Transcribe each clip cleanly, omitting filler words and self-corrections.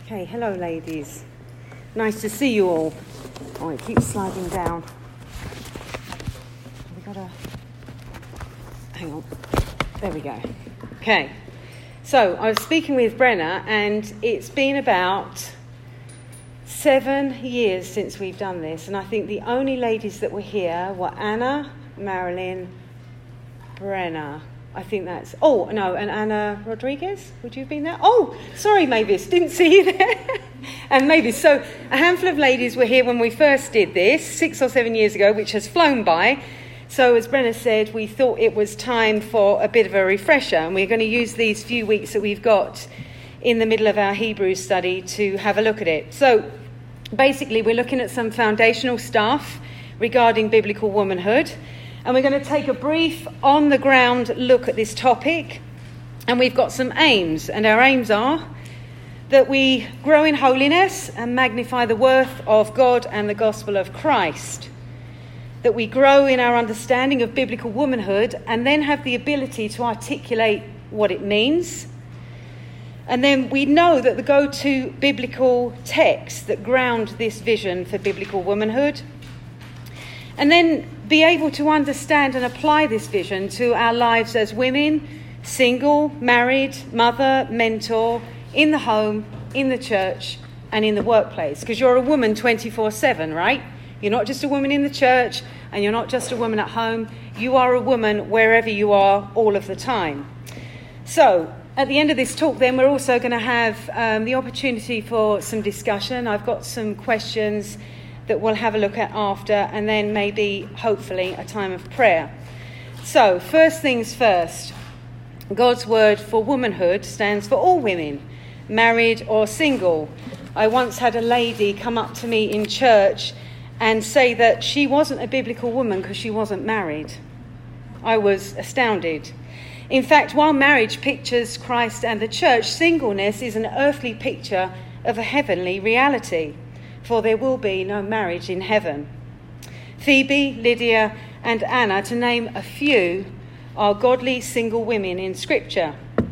Okay, hello ladies. Nice to see you all. Oh, it keeps sliding down. We gotta... Hang on. There we go. Okay. So, I was speaking with Brenna, and it's been about 7 years since we've done this, and I think the only ladies that were here were Anna, Marilyn, Brenna. I think that's... Oh, no, and Anna Rodriguez? Would you have been there? Oh, sorry, Mavis, didn't see you there. And Mavis. So a handful of ladies were here when we first did this, 6 or 7 years ago, which has flown by. So as Brenna said, we thought it was time for a bit of a refresher, and we're going to use these few weeks that we've got in the middle of our Hebrew study to have a look at it. So basically, we're looking at some foundational stuff regarding biblical womanhood. And we're going to take a brief on-the-ground look at this topic. And we've got some aims. And our aims are that we grow in holiness and magnify the worth of God and the gospel of Christ. That we grow in our understanding of biblical womanhood and then have the ability to articulate what it means. And then we know that the go-to biblical texts that ground this vision for biblical womanhood. And then be able to understand and apply this vision to our lives as women, single, married, mother, mentor, in the home, in the church, and in the workplace. Because you're a woman 24/7, right? You're not just a woman in the church, and you're not just a woman at home. You are a woman wherever you are all of the time. So, at the end of this talk, then, we're also going to have the opportunity for some discussion. I've got some questions that we'll have a look at after, and then maybe, hopefully, a time of prayer. So, first things first, God's word for womanhood stands for all women, married or single. I once had a lady come up to me in church and say that she wasn't a biblical woman because she wasn't married. I was astounded. In fact, while marriage pictures Christ and the church, singleness is an earthly picture of a heavenly reality. For there will be no marriage in heaven. Phoebe, Lydia, and Anna, to name a few, are godly single women in Scripture.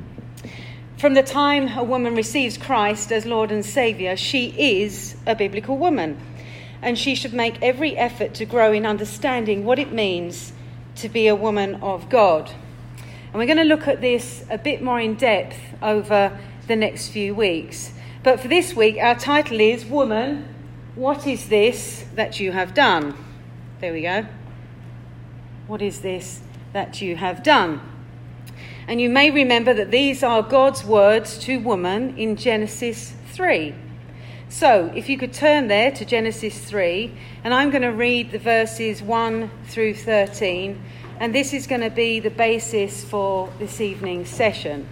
From the time a woman receives Christ as Lord and Saviour, she is a biblical woman, and she should make every effort to grow in understanding what it means to be a woman of God. And we're going to look at this a bit more in depth over the next few weeks. But for this week, our title is Woman, What is this that you have done? There we go. What is this that you have done? And you may remember that these are God's words to woman in Genesis 3. So if you could turn there to Genesis 3, and I'm going to read the verses 1 through 13, and this is going to be the basis for this evening's session.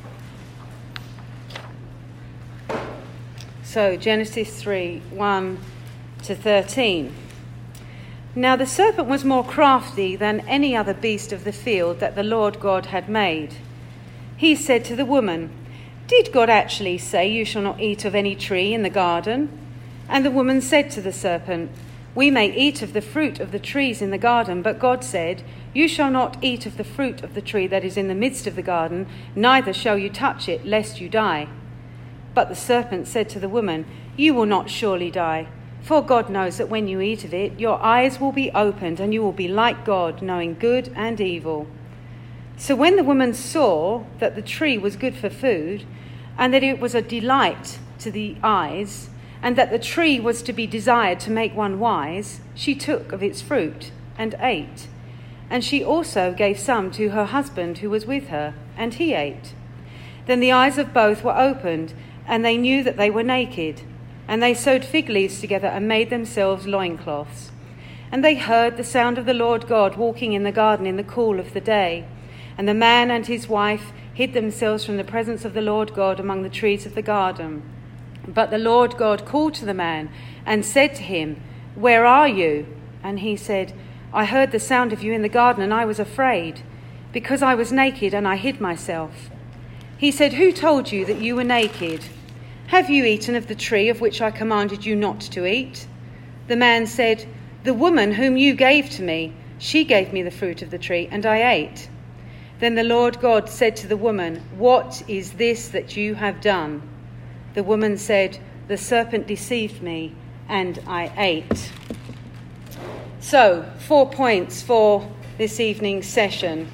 So, Genesis 3, 1 to 13. Now the serpent was more crafty than any other beast of the field that the Lord God had made. He said to the woman, "Did God actually say you shall not eat of any tree in the garden?" And the woman said to the serpent, "We may eat of the fruit of the trees in the garden, but God said, you shall not eat of the fruit of the tree that is in the midst of the garden, neither shall you touch it, lest you die." But the serpent said to the woman, "You will not surely die, for God knows that when you eat of it, your eyes will be opened, and you will be like God, knowing good and evil." So when the woman saw that the tree was good for food, and that it was a delight to the eyes, and that the tree was to be desired to make one wise, she took of its fruit and ate. And she also gave some to her husband who was with her, and he ate. Then the eyes of both were opened, and they knew that they were naked. And they sewed fig leaves together and made themselves loincloths. And they heard the sound of the Lord God walking in the garden in the cool of the day. And the man and his wife hid themselves from the presence of the Lord God among the trees of the garden. But the Lord God called to the man and said to him, "Where are you?" And he said, "I heard the sound of you in the garden, and I was afraid, because I was naked and I hid myself." He said, "Who told you that you were naked? Have you eaten of the tree of which I commanded you not to eat?" The man said, "The woman whom you gave to me, she gave me the fruit of the tree, and I ate." Then the Lord God said to the woman, "What is this that you have done?" The woman said, "The serpent deceived me, and I ate." So, 4 points for this evening's session.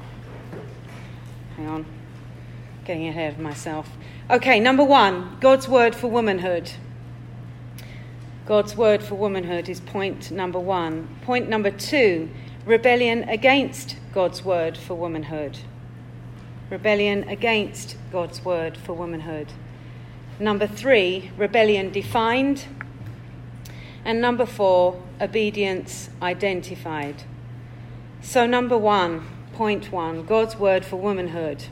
Hang on, getting ahead of myself. Okay, number 1, God's word for womanhood. God's word for womanhood is point number 1. Point number 2, rebellion against God's word for womanhood. Rebellion against God's word for womanhood. Number 3, rebellion defined. And number 4, obedience identified. So number 1, point 1, God's word for womanhood.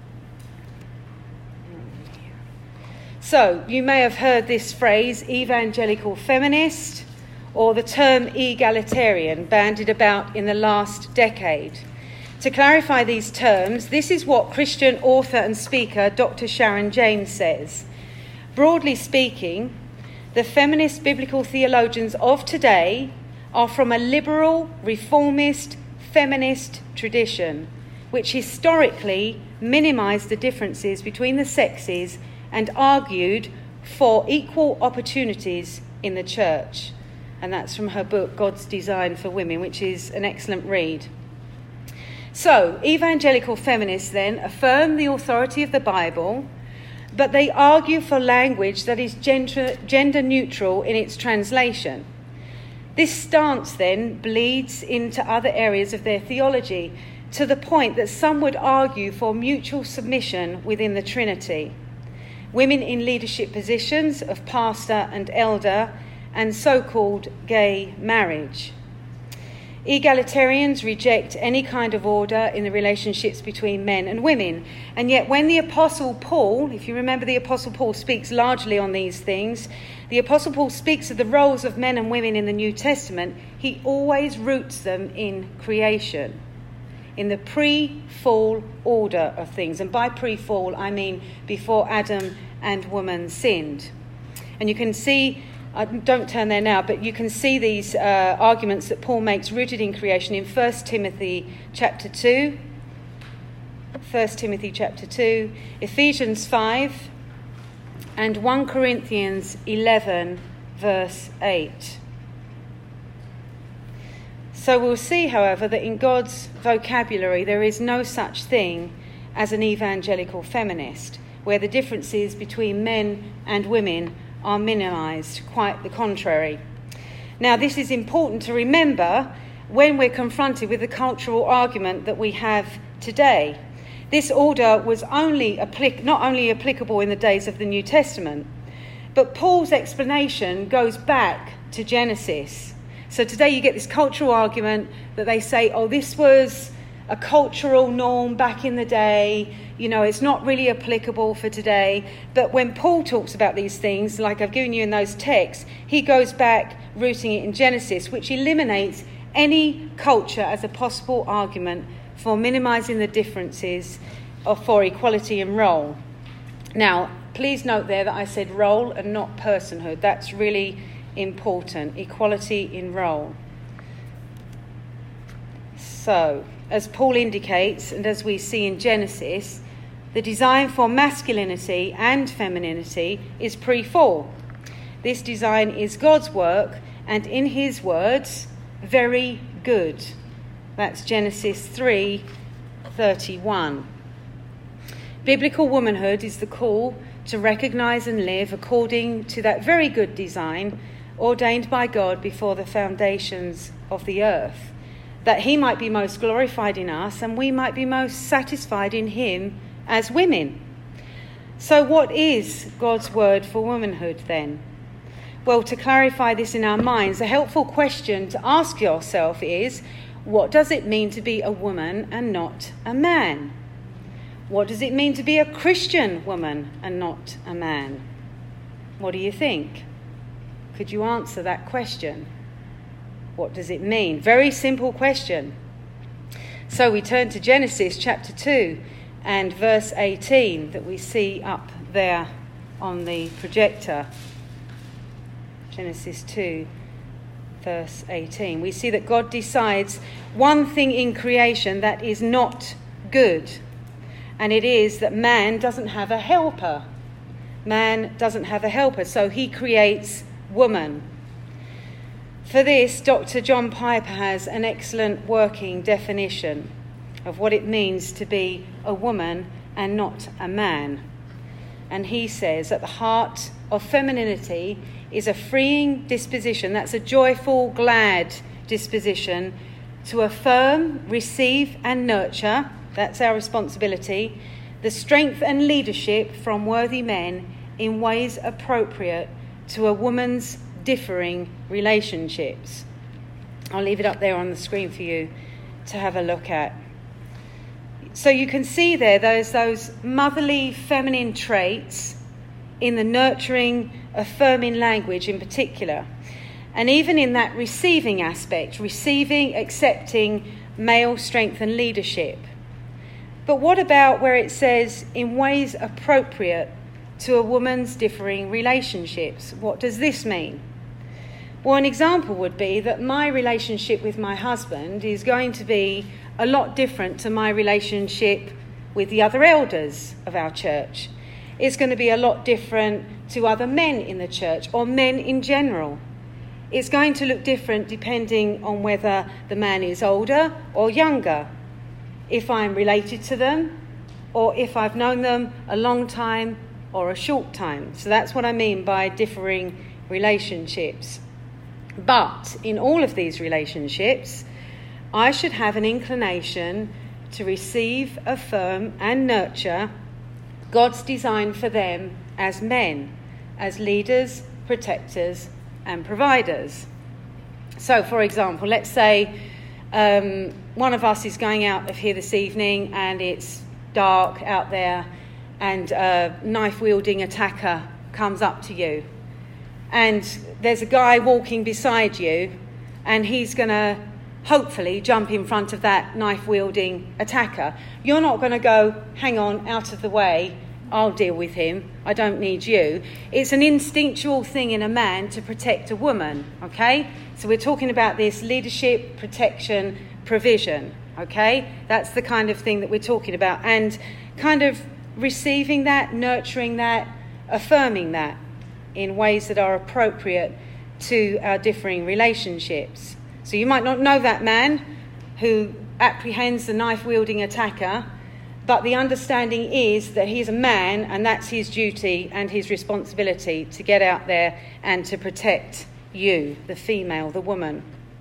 So you may have heard this phrase, evangelical feminist, or the term egalitarian, bandied about in the last decade. To clarify these terms, this is what Christian author and speaker Dr. Sharon James says. Broadly speaking, the feminist biblical theologians of today are from a liberal, reformist, feminist tradition, which historically minimised the differences between the sexes and argued for equal opportunities in the church. And that's from her book, God's Design for Women, which is an excellent read. So, evangelical feminists then affirm the authority of the Bible, but they argue for language that is gender neutral in its translation. This stance then bleeds into other areas of their theology, to the point that some would argue for mutual submission within the Trinity. Women in leadership positions of pastor and elder, and so-called gay marriage. Egalitarians reject any kind of order in the relationships between men and women. And yet when the Apostle Paul, if you remember, the Apostle Paul speaks largely on these things, the Apostle Paul speaks of the roles of men and women in the New Testament, he always roots them in creation, in the pre-fall order of things. And by pre-fall, I mean before Adam and woman sinned. And you can see, don't turn there now, but you can see these arguments that Paul makes rooted in creation in 1 Timothy chapter 2, 1 Timothy chapter 2, Ephesians 5, and 1 Corinthians 11, verse 8. So we'll see, however, that in God's vocabulary there is no such thing as an evangelical feminist, where the differences between men and women are minimised, quite the contrary. Now, this is important to remember when we're confronted with the cultural argument that we have today. This order was not only applicable in the days of the New Testament, but Paul's explanation goes back to Genesis. So today you get this cultural argument that they say, oh, this was a cultural norm back in the day, it's not really applicable for today. But when Paul talks about these things, like I've given you in those texts, he goes back rooting it in Genesis, which eliminates any culture as a possible argument for minimising the differences for equality in role. Now, please note there that I said role and not personhood. That's really important, equality in role. So, as Paul indicates, and as we see in Genesis, the design for masculinity and femininity is pre-fall. This design is God's work, and in his words, very good. That's Genesis 3:31. Biblical womanhood is the call to recognise and live according to that very good design ordained by God before the foundations of the earth, that he might be most glorified in us and we might be most satisfied in him as women. So what is God's word for womanhood then? Well, to clarify this in our minds, a helpful question to ask yourself is, what does it mean to be a woman and not a man? What does it mean to be a Christian woman and not a man? What do you think? Could you answer that question? What does it mean? Very simple question. So we turn to Genesis chapter 2 and verse 18 that we see up there on the projector. Genesis 2, verse 18. We see that God decides one thing in creation that is not good, and it is that man doesn't have a helper. Man doesn't have a helper, so he creates woman. For this, Dr. John Piper has an excellent working definition of what it means to be a woman and not a man. And he says at the heart of femininity is a freeing disposition, that's a joyful, glad disposition to affirm, receive and nurture, that's our responsibility, the strength and leadership from worthy men in ways appropriate to a woman's differing relationships. I'll leave it up there on the screen for you to have a look at. So you can see there those motherly feminine traits in the nurturing, affirming language in particular. And even in that receiving aspect, receiving, accepting male strength and leadership. But what about where it says in ways appropriate to a woman's differing relationships? What does this mean? Well, an example would be that my relationship with my husband is going to be a lot different to my relationship with the other elders of our church. It's going to be a lot different to other men in the church or men in general. It's going to look different depending on whether the man is older or younger, if I'm related to them, or if I've known them a long time or a short time. So that's what I mean by differing relationships. But in all of these relationships, I should have an inclination to receive, affirm and nurture God's design for them as men, as leaders, protectors and providers. So, for example, let's say one of us is going out of here this evening and it's dark out there and a knife-wielding attacker comes up to you. And there's a guy walking beside you and he's going to hopefully jump in front of that knife-wielding attacker. You're not going to go, hang on, out of the way, I'll deal with him, I don't need you. It's an instinctual thing in a man to protect a woman, okay? So we're talking about this leadership, protection, provision, okay? That's the kind of thing that we're talking about. And kind of receiving that, nurturing that, affirming that in ways that are appropriate to our differing relationships. So you might not know that man who apprehends the knife-wielding attacker, but the understanding is that he's a man and that's his duty and his responsibility to get out there and to protect you, the female, the woman.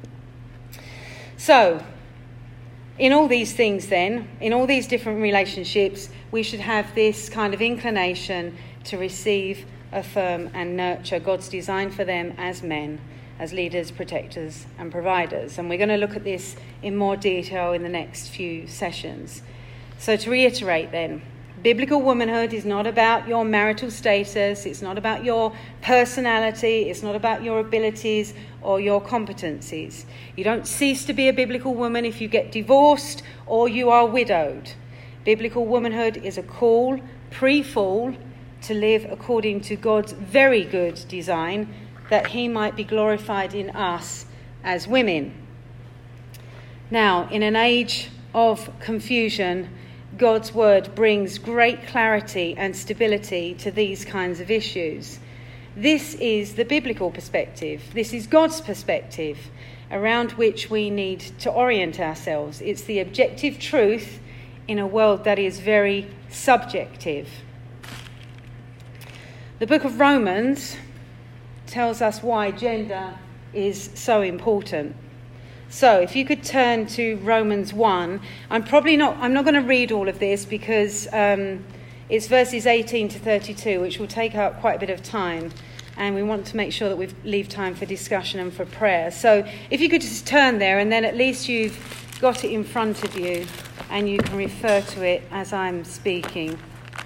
So, in all these things then, in all these different relationships, we should have this kind of inclination to receive, affirm and nurture God's design for them as men, as leaders, protectors and providers. And we're going to look at this in more detail in the next few sessions. So to reiterate then, biblical womanhood is not about your marital status, it's not about your personality, it's not about your abilities or your competencies. You don't cease to be a biblical woman if you get divorced or you are widowed. Biblical womanhood is a call, pre-fall, to live according to God's very good design, that he might be glorified in us as women. Now, in an age of confusion, God's word brings great clarity and stability to these kinds of issues. This is the biblical perspective. This is God's perspective around which we need to orient ourselves. It's the objective truth in a world that is very subjective. The book of Romans tells us why gender is so important. So if you could turn to Romans 1, I'm not going to read all of this because it's verses 18 to 32, which will take up quite a bit of time. And we want to make sure that we leave time for discussion and for prayer. So if you could just turn there, and then at least you've got it in front of you and you can refer to it as I'm speaking.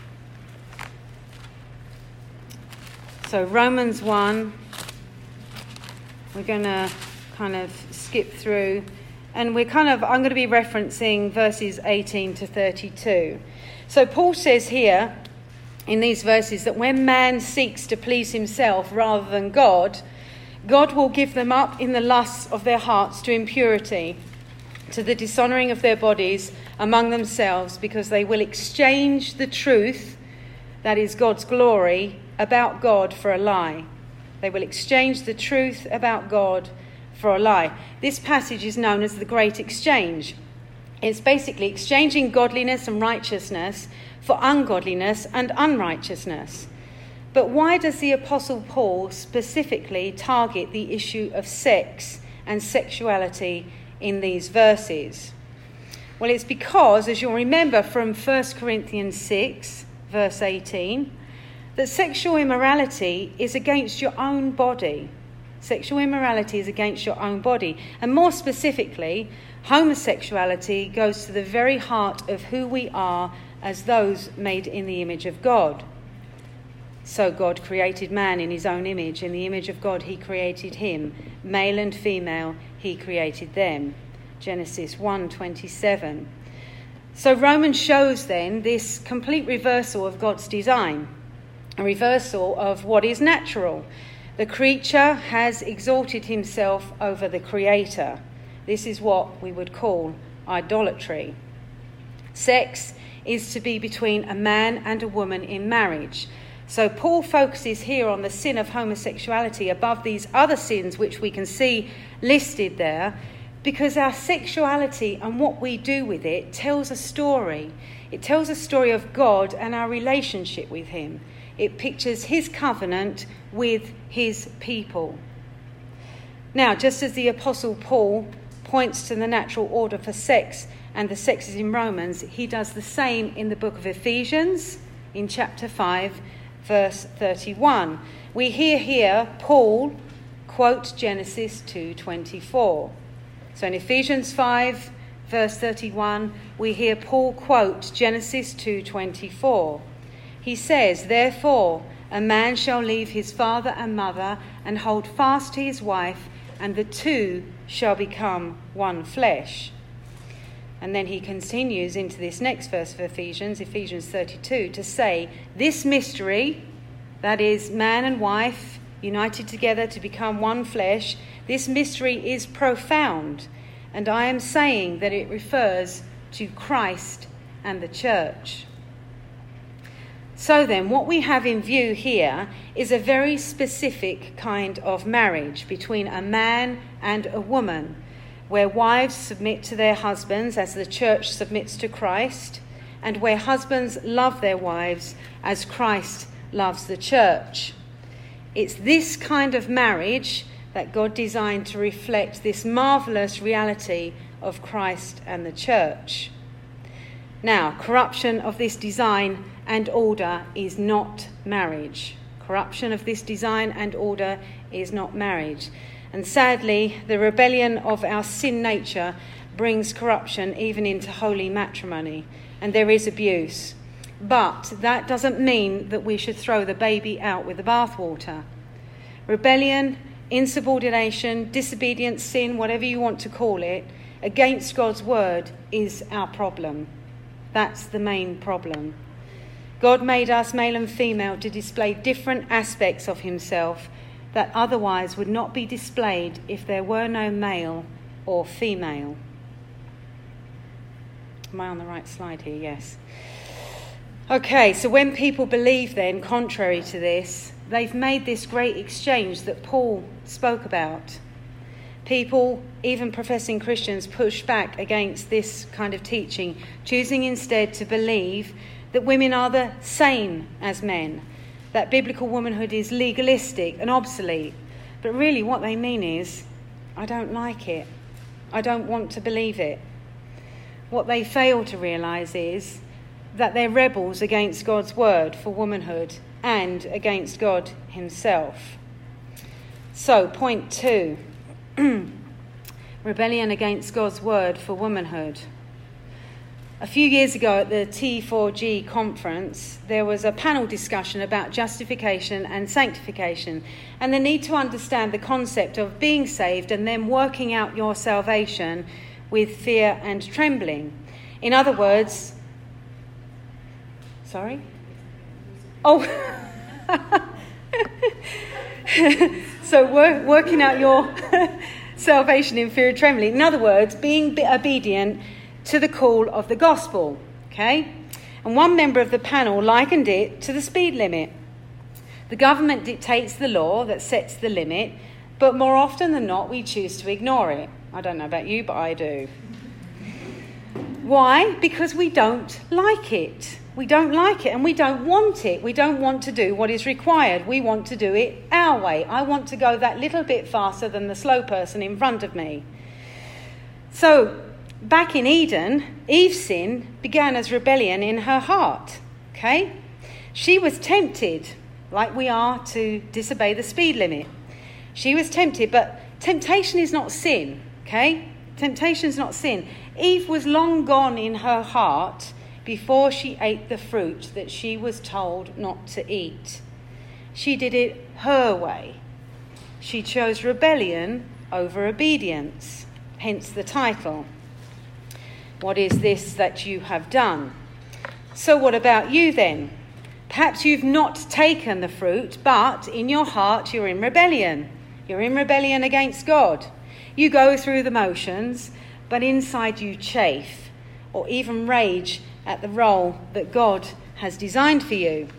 So Romans 1, we're going to kind of skip through, and I'm going to be referencing verses 18 to 32. So Paul says here in these verses that when man seeks to please himself rather than God, God will give them up in the lusts of their hearts to impurity, to the dishonouring of their bodies among themselves, because they will exchange the truth, that is God's glory, about God for a lie. They will exchange the truth about God for a lie. This passage is known as the Great Exchange. It's basically exchanging godliness and righteousness for ungodliness and unrighteousness. But why does the Apostle Paul specifically target the issue of sex and sexuality in these verses? Well, it's because, as you'll remember from 1 Corinthians 6, verse 18, that sexual immorality is against your own body. Sexual immorality is against your own body. And more specifically, homosexuality goes to the very heart of who we are as those made in the image of God. So God created man in his own image. In the image of God he created him. Male and female he created them. Genesis 1:27. So Romans shows then this complete reversal of God's design, a reversal of what is natural. The creature has exalted himself over the creator. This is what we would call idolatry. Sex is to be between a man and a woman in marriage. So Paul focuses here on the sin of homosexuality above these other sins which we can see listed there, because our sexuality and what we do with it tells a story. It tells a story of God and our relationship with him. It pictures his covenant with his people. Now, just as the Apostle Paul points to the natural order for sex and the sexes in Romans, he does the same in the book of Ephesians in chapter 5, verse 31. We hear here Paul quote Genesis 2:24. So in Ephesians 5, verse 31, we hear Paul quote Genesis 2:24. He says, "Therefore, a man shall leave his father and mother and hold fast to his wife, and the two shall become one flesh." And then he continues into this next verse of Ephesians 32, to say, "This mystery," that is, man and wife united together to become one flesh, "this mystery is profound, and I am saying that it refers to Christ and the church." So then, what we have in view here is a very specific kind of marriage between a man and a woman, where wives submit to their husbands as the church submits to Christ, and where husbands love their wives as Christ loves the church. It's this kind of marriage that God designed to reflect this marvellous reality of Christ and the church. Now, corruption of this design and order is not marriage. Corruption of this design and order is not marriage. And sadly, the rebellion of our sin nature brings corruption even into holy matrimony, and there is abuse. But that doesn't mean that we should throw the baby out with the bathwater. Rebellion, insubordination, disobedience, sin, whatever you want to call it, against God's word is our problem. That's the main problem. God made us male and female to display different aspects of himself that otherwise would not be displayed if there were no male or female. Am I on the right slide here? Yes. Okay, so when people believe then, contrary to this, they've made this great exchange that Paul spoke about. People, even professing Christians, push back against this kind of teaching, choosing instead to believe that women are the same as men, that biblical womanhood is legalistic and obsolete. But really what they mean is, I don't like it. I don't want to believe it. What they fail to realise is that they're rebels against God's word for womanhood and against God himself. So, point 2. Rebellion against God's word for womanhood. A few years ago at the T4G conference, there was a panel discussion about justification and sanctification and the need to understand the concept of being saved and then working out your salvation with fear and trembling. In other words, sorry? Oh, so working out your salvation in fear and trembling. In other words, being obedient to the call of the gospel, okay? And one member of the panel likened it to the speed limit. The government dictates the law that sets the limit, but more often than not, we choose to ignore it. I don't know about you, but I do. Why? Because we don't like it. We don't like it and we don't want it. We don't want to do what is required. We want to do it our way. I want to go that little bit faster than the slow person in front of me. So, back in Eden, Eve's sin began as rebellion in her heart. Okay? She was tempted, like we are, to disobey the speed limit. She was tempted, but temptation is not sin. Okay? Temptation is not sin. Eve was long gone in her heart before she ate the fruit that she was told not to eat. She did it her way. She chose rebellion over obedience, hence the title. What is this that you have done? So what about you then? Perhaps you've not taken the fruit, but in your heart you're in rebellion. You're in rebellion against God. You go through the motions, but inside you chafe or even rage at the role that God has designed for you.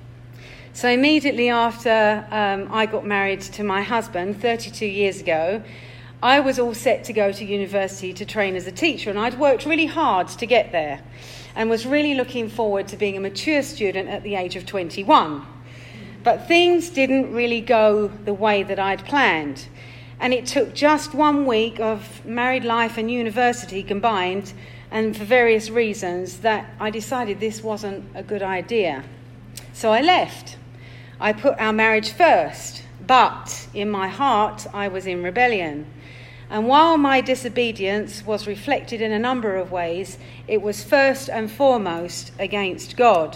So immediately after I got married to my husband 32 years ago, I was all set to go to university to train as a teacher, and I'd worked really hard to get there and was really looking forward to being a mature student at the age of 21. But things didn't really go the way that I'd planned, and it took just 1 week of married life and university combined, and for various reasons, that I decided this wasn't a good idea. So I left. I put our marriage first, but in my heart I was in rebellion. And while my disobedience was reflected in a number of ways, it was first and foremost against God.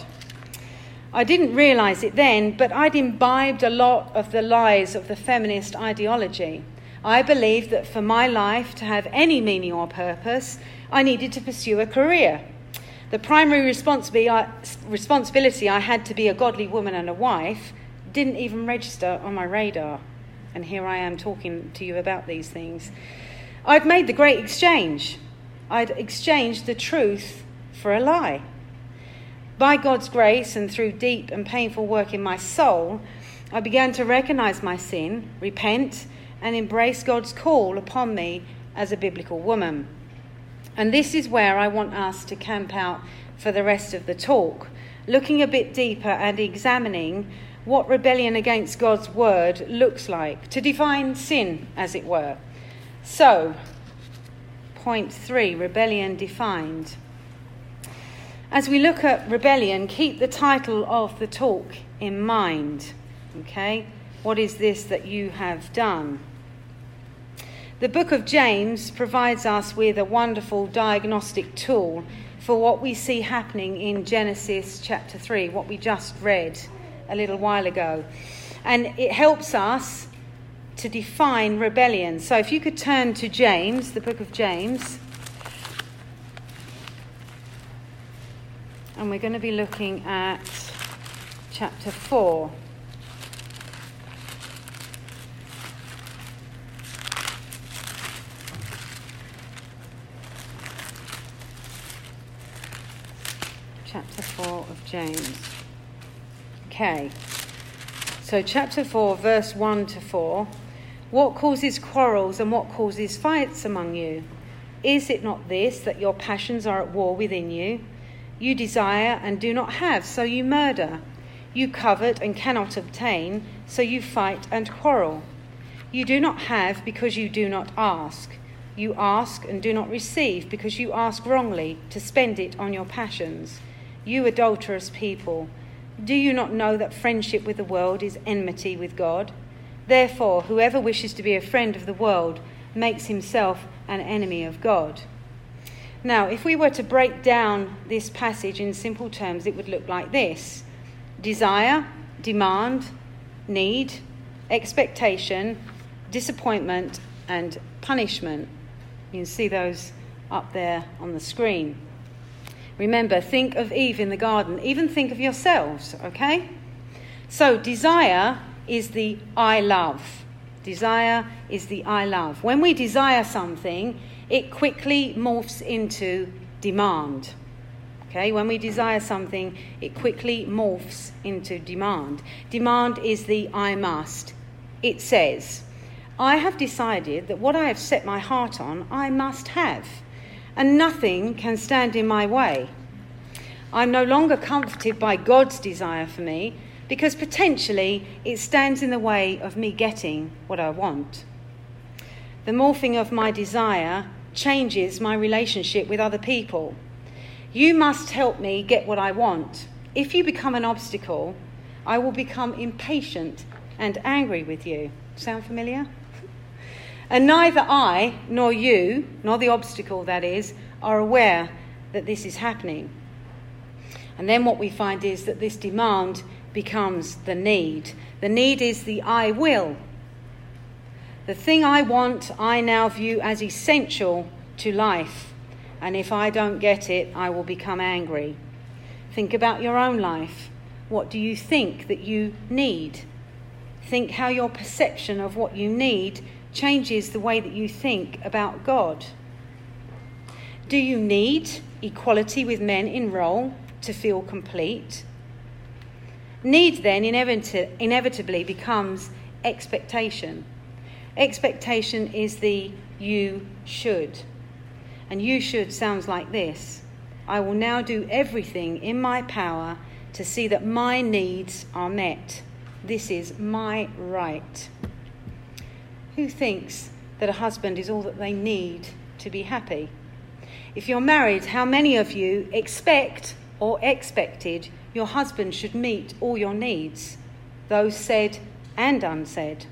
I didn't realise it then, but I'd imbibed a lot of the lies of the feminist ideology. I believed that for my life to have any meaning or purpose, I needed to pursue a career. The primary responsibility I had to be a godly woman and a wife didn't even register on my radar. And here I am talking to you about these things. I'd made the great exchange. I'd exchanged the truth for a lie. By God's grace and through deep and painful work in my soul, I began to recognise my sin, repent, and embrace God's call upon me as a biblical woman. And this is where I want us to camp out for the rest of the talk, looking a bit deeper and examining what rebellion against God's word looks like, to define sin, as it were. So, point 3, rebellion defined. As we look at rebellion, keep the title of the talk in mind. Okay? What is this that you have done? The book of James provides us with a wonderful diagnostic tool for what we see happening in Genesis chapter 3, what we just read a little while ago. And it helps us to define rebellion. So if you could turn to James, the book of James. And we're going to be looking at chapter 4. Chapter 4 of James. Okay. So chapter 4, verse 1 to 4. What causes quarrels and what causes fights among you? Is it not this, that your passions are at war within you? You desire and do not have, so you murder. You covet and cannot obtain, so you fight and quarrel. You do not have because you do not ask. You ask and do not receive because you ask wrongly, to spend it on your passions. You adulterous people, do you not know that friendship with the world is enmity with God? Therefore, whoever wishes to be a friend of the world makes himself an enemy of God. Now, if we were to break down this passage in simple terms, it would look like this: desire, demand, need, expectation, disappointment, and punishment. You can see those up there on the screen. Remember, think of Eve in the garden. Even think of yourselves, okay? So desire is the I love. Desire is the I love. When we desire something, it quickly morphs into demand. Okay, when we desire something, it quickly morphs into demand. Demand is the I must. It says, I have decided that what I have set my heart on, I must have, and nothing can stand in my way. I'm no longer comforted by God's desire for me, because potentially it stands in the way of me getting what I want. The morphing of my desire changes my relationship with other people. You must help me get what I want. If you become an obstacle, I will become impatient and angry with you. Sound familiar? And neither I, nor you, nor the obstacle that is, are aware that this is happening. And then what we find is that this demand becomes the need. The need is the I will. The thing I want, I now view as essential to life. And if I don't get it, I will become angry. Think about your own life. What do you think that you need? Think how your perception of what you need changes the way that you think about God. Do you need equality with men in role to feel complete? Need then inevitably becomes expectation. Expectation is the you should. And you should sounds like this. I will now do everything in my power to see that my needs are met. This is my right. Who thinks that a husband is all that they need to be happy? If you're married, how many of you expect or expected your husband should meet all your needs, those said and unsaid?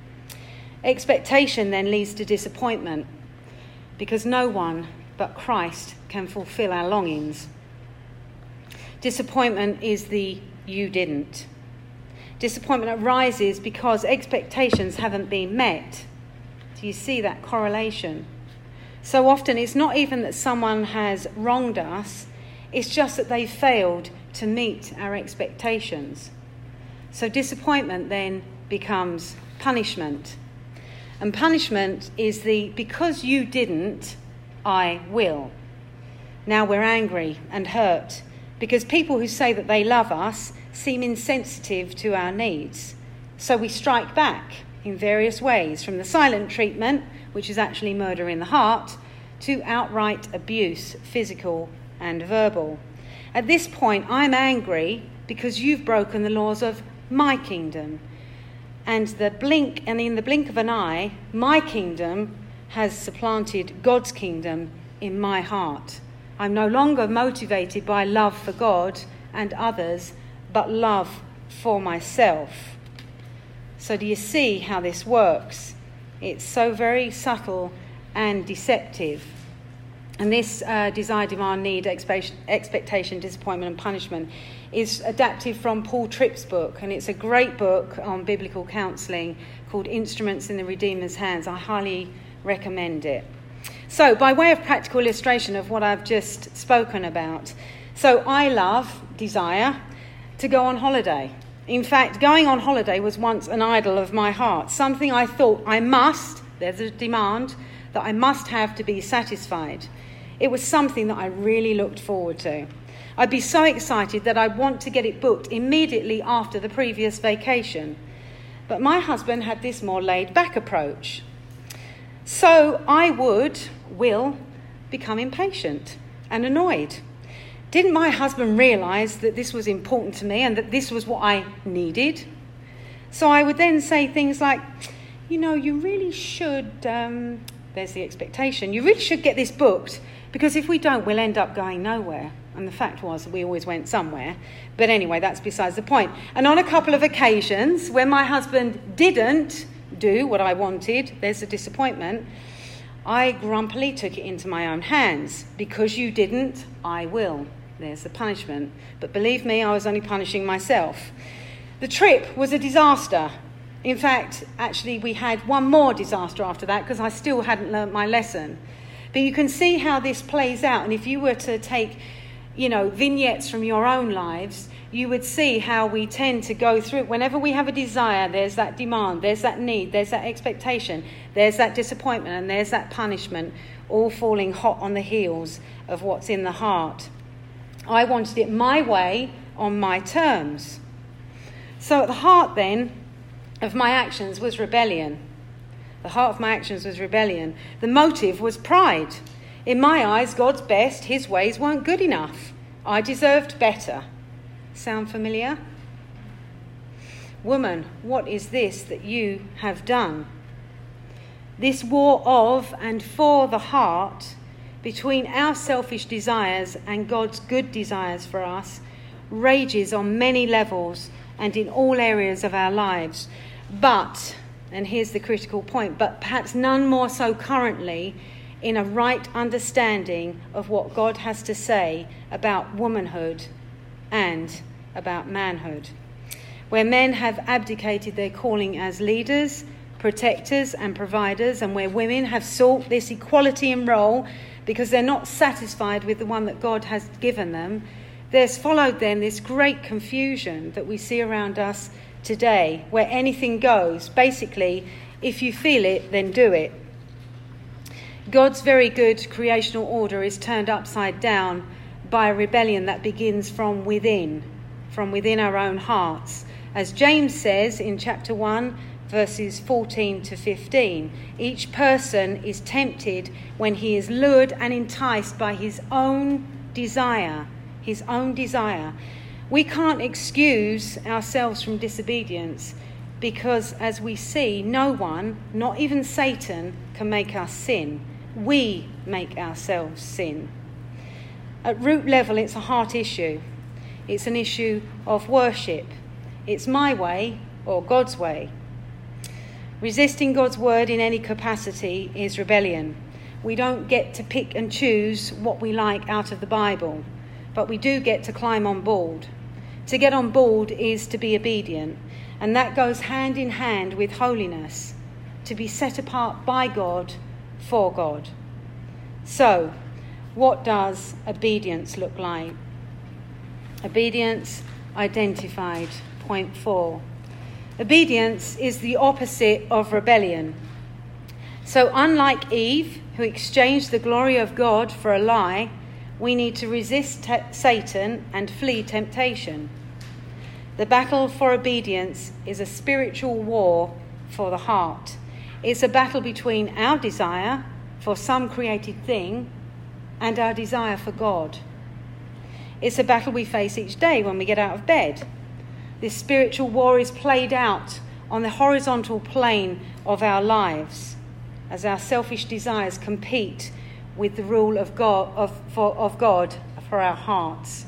Expectation then leads to disappointment, because no one but Christ can fulfill our longings. Disappointment is the you didn't. Disappointment arises because expectations haven't been met. Do you see that correlation? So often it's not even that someone has wronged us, it's just that they failed to meet our expectations. So disappointment then becomes punishment. And punishment is the because you didn't, I will. Now we're angry and hurt because people who say that they love us seem insensitive to our needs. So we strike back in various ways, from the silent treatment, which is actually murder in the heart, to outright abuse, physical and verbal. At this point, I'm angry because you've broken the laws of my kingdom. And in the blink of an eye, my kingdom has supplanted God's kingdom in my heart. I'm no longer motivated by love for God and others, but love for myself. So do you see how this works? It's so very subtle and deceptive. And this desire, demand, need, expectation, disappointment and punishment is adapted from Paul Tripp's book, and it's a great book on biblical counselling called Instruments in the Redeemer's Hands. I highly recommend it. So by way of practical illustration of what I've just spoken about, so I love, desire, to go on holiday. In fact, going on holiday was once an idol of my heart, something I thought I must, there's a demand, that I must have to be satisfied. It was something that I really looked forward to. I'd be so excited that I'd want to get it booked immediately after the previous vacation. But my husband had this more laid-back approach. So I will become impatient and annoyed. Didn't my husband realise that this was important to me and that this was what I needed? So I would then say things like, you really should, there's the expectation, you really should get this booked, because if we don't, we'll end up going nowhere. And the fact was we always went somewhere. But anyway, that's besides the point. And on a couple of occasions, when my husband didn't do what I wanted, there's a disappointment, I grumpily took it into my own hands. Because you didn't, I will. There's the punishment. But believe me, I was only punishing myself. The trip was a disaster. In fact, actually, we had one more disaster after that because I still hadn't learnt my lesson. But you can see how this plays out. And if you were to take, vignettes from your own lives, you would see how we tend to go through. Whenever we have a desire, there's that demand, there's that need, there's that expectation, there's that disappointment, and there's that punishment, all falling hot on the heels of what's in the heart. I wanted it my way on my terms. So at the heart then of my actions was rebellion. The heart of my actions was rebellion. The motive was pride. In my eyes, God's best, his ways weren't good enough. I deserved better. Sound familiar? Woman, what is this that you have done? This war of and for the heart between our selfish desires and God's good desires for us rages on many levels and in all areas of our lives. But, and here's the critical point, but perhaps none more so currently in a right understanding of what God has to say about womanhood and about manhood, where men have abdicated their calling as leaders, protectors and providers, and where women have sought this equality in role because they're not satisfied with the one that God has given them. There's followed then this great confusion that we see around us today, where anything goes. Basically, if you feel it, then do it. God's very good creational order is turned upside down by a rebellion that begins from within our own hearts. As James says in chapter 1, verses 14 to 15, each person is tempted when he is lured and enticed by his own desire. His own desire. We can't excuse ourselves from disobedience because, as we see, no one, not even Satan, can make us sin. We make ourselves sin. At root level, it's a heart issue. It's an issue of worship. It's my way or God's way. Resisting God's word in any capacity is rebellion. We don't get to pick and choose what we like out of the Bible, but we do get to climb on board. To get on board is to be obedient, and that goes hand in hand with holiness, to be set apart by God for God. So, what does obedience look like? Obedience identified. Point 4. Obedience is the opposite of rebellion. So unlike Eve, who exchanged the glory of God for a lie, we need to resist Satan and flee temptation. The battle for obedience is a spiritual war for the heart. It's a battle between our desire for some created thing and our desire for God. It's a battle we face each day when we get out of bed. This spiritual war is played out on the horizontal plane of our lives as our selfish desires compete with the rule of God for our hearts.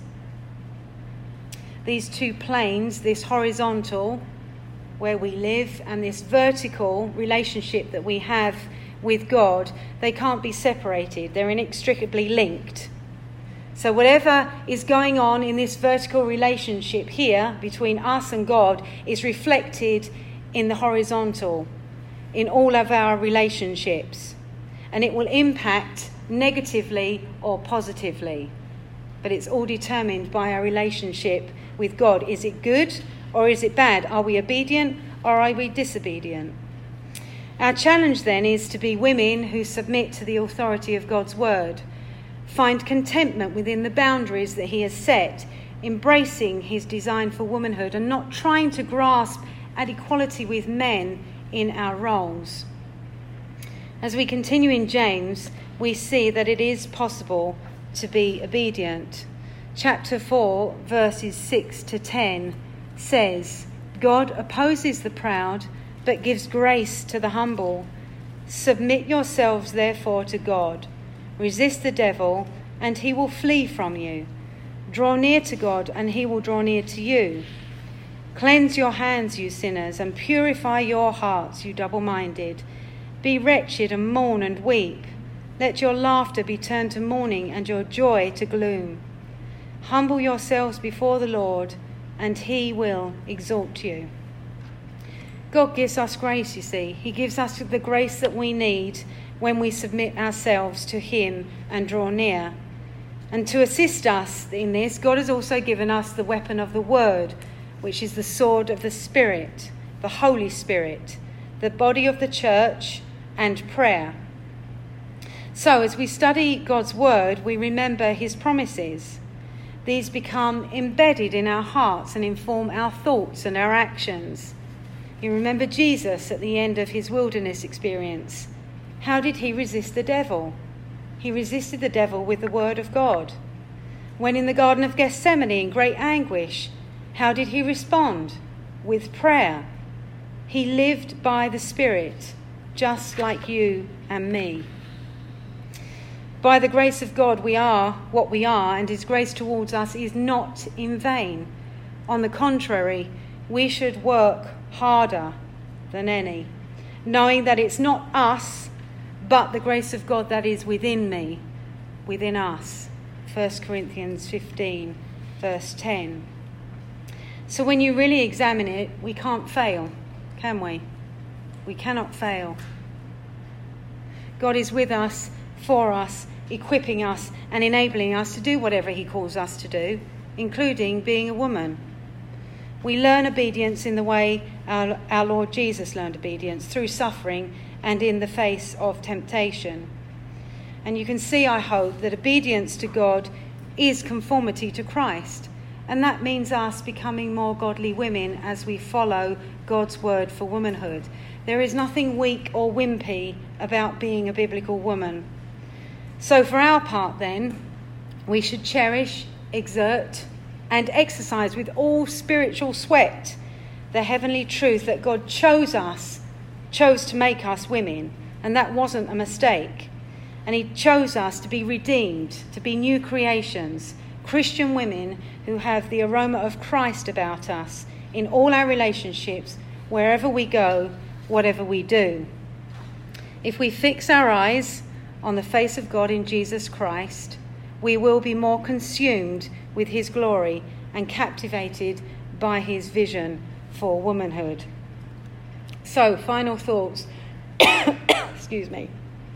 These two planes, this horizontal where we live and this vertical relationship that we have with God, they can't be separated. They're inextricably linked. So whatever is going on in this vertical relationship here between us and God is reflected in the horizontal, in all of our relationships. And it will impact negatively or positively. But it's all determined by our relationship with God. Is it good or is it bad? Are we obedient or are we disobedient? Our challenge then is to be women who submit to the authority of God's word, find contentment within the boundaries that he has set, embracing his design for womanhood and not trying to grasp at equality with men in our roles. As we continue in James, we see that it is possible to be obedient. Chapter 4, verses 6 to 10 says, God opposes the proud, but gives grace to the humble. Submit yourselves, therefore, to God. Resist the devil, and he will flee from you. Draw near to God, and he will draw near to you. Cleanse your hands, you sinners, and purify your hearts, you double-minded. Be wretched and mourn and weep. Let your laughter be turned to mourning and your joy to gloom. Humble yourselves before the Lord, and he will exalt you. God gives us grace, you see. He gives us the grace that we need when we submit ourselves to him and draw near. And to assist us in this, God has also given us the weapon of the word, which is the sword of the Spirit, the Holy Spirit, the body of the church, and prayer. So as we study God's word, we remember his promises. these become embedded in our hearts and inform our thoughts and our actions. You remember Jesus at the end of his wilderness experience. How did he resist the devil? He resisted the devil with the word of God. When in the Garden of Gethsemane in great anguish, how did he respond? With prayer. He lived by the Spirit, just like you and me. By the grace of God, we are what we are, and his grace towards us is not in vain. On the contrary, we should work harder than any, knowing that it's not us, but the grace of God that is within me, within us. 1 Corinthians 15, verse 10. So when you really examine it, we can't fail, can we? We cannot fail. God is with us, for us, equipping us and enabling us to do whatever he calls us to do, including being a woman. We learn obedience in the way our Lord Jesus learned obedience, through suffering and in the face of temptation. And you can see, I hope, that obedience to God is conformity to Christ. And that means us becoming more godly women as we follow God's word for womanhood. There is nothing weak or wimpy about being a biblical woman. So for our part then, we should cherish, exert, and exercise with all spiritual sweat the heavenly truth that God chose to make us women, and that wasn't a mistake. And he chose us to be redeemed, to be new creations, Christian women who have the aroma of Christ about us in all our relationships, wherever we go, whatever we do. If we fix our eyes on the face of God in Jesus Christ, we will be more consumed with his glory and captivated by his vision for womanhood. So, final thoughts. Excuse me.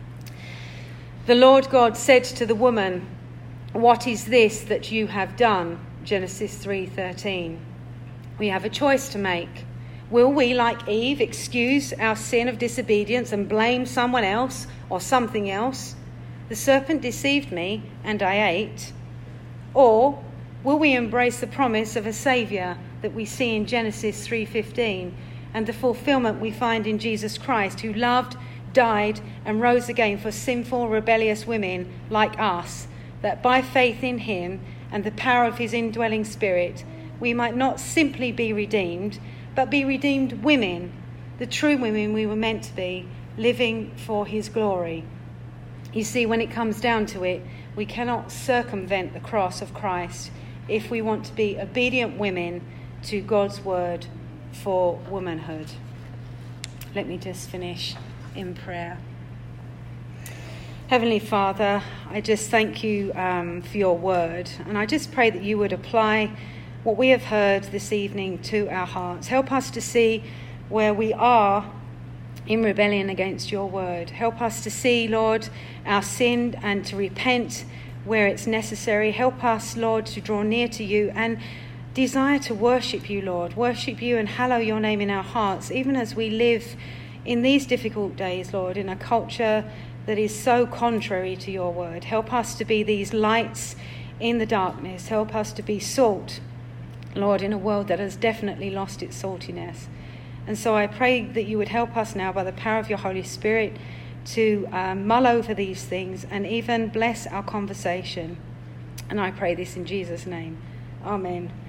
The Lord God said to the woman, "What is this that you have done?" Genesis 3:13. We have a choice to make. Will we, like Eve, excuse our sin of disobedience and blame someone else or something else? The serpent deceived me and I ate. Or will we embrace the promise of a Saviour that we see in Genesis 3:15 and the fulfilment we find in Jesus Christ, who loved, died and rose again for sinful, rebellious women like us, that by faith in him and the power of his indwelling spirit, we might not simply be redeemed, but be redeemed women, the true women we were meant to be, living for his glory. You see, when it comes down to it, we cannot circumvent the cross of Christ if we want to be obedient women to God's word for womanhood. Let me just finish in prayer. Heavenly Father, I just thank you for your word, and I just pray that you would apply what we have heard this evening to our hearts. Help us to see where we are in rebellion against your word. Help us to see, Lord, our sin and to repent where it's necessary. Help us, Lord, to draw near to you and desire to worship you, Lord. Worship you and hallow your name in our hearts, even as we live in these difficult days, Lord, in a culture that is so contrary to your word. Help us to be these lights in the darkness. Help us to be salt, Lord, in a world that has definitely lost its saltiness. And so I pray that you would help us now by the power of your Holy Spirit to mull over these things and even bless our conversation. And I pray this in Jesus' name. Amen.